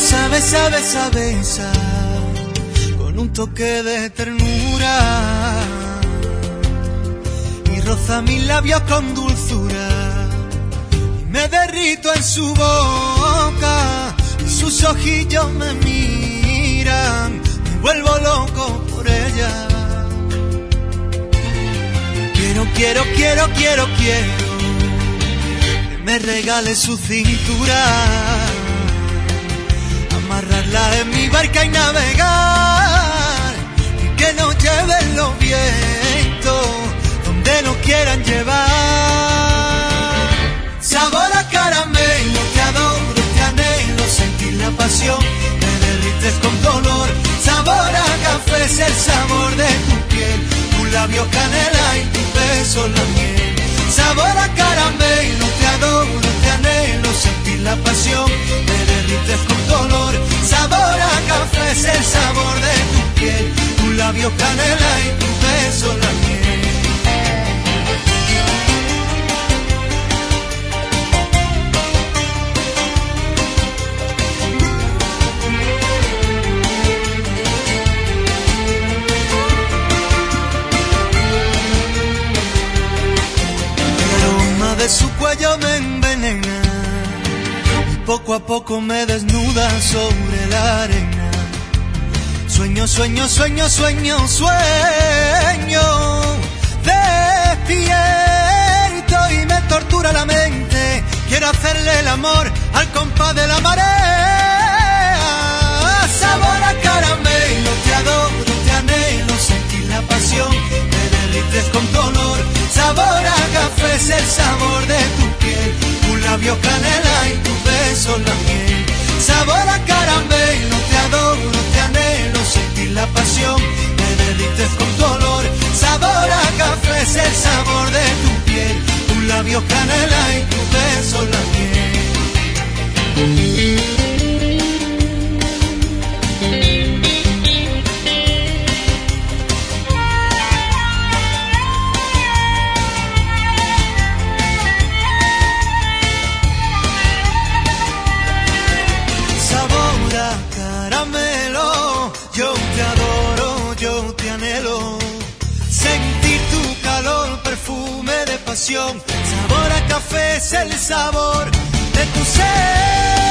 Besa con un toque de ternura y roza mis labios con dulzura y me derrito en su boca y sus ojillos me miran, me vuelvo loco por ella. Quiero que me regale su cintura, amarrarla en mi barca y navegar, y que nos lleven los vientos donde nos quieran llevar. Sabor a caramelo, te adoro, te anhelo, sentir la pasión, me derrites con dolor. Sabor a café es el sabor de tu piel, tu labio canela y tu beso la miel. Sabor a caramelo, te adoro, te anhelo, sentir la pasión, me derrites con dolor. Sabor a café es el sabor de tu piel, tu labio canela y tu beso la miel. De su cuello me envenena y poco a poco me desnuda sobre la arena. Sueño despierto y me tortura la mente. Quiero hacerle el amor al compás de la marea. Sabor a caramelo, te adoro, te anhelo, sentir la pasión, me derrites con dolor. Sabor a café es el sabor de tu piel, tu labio canela y tu beso la miel. Sabor a caramelo, te adoro, te anhelo, sentir la pasión, me derrites con dolor. Sabor a café es el sabor de tu piel, tu labio canela y tu beso la miel. Sentir tu calor, perfume de pasión. Sabor a café es el sabor de tu ser.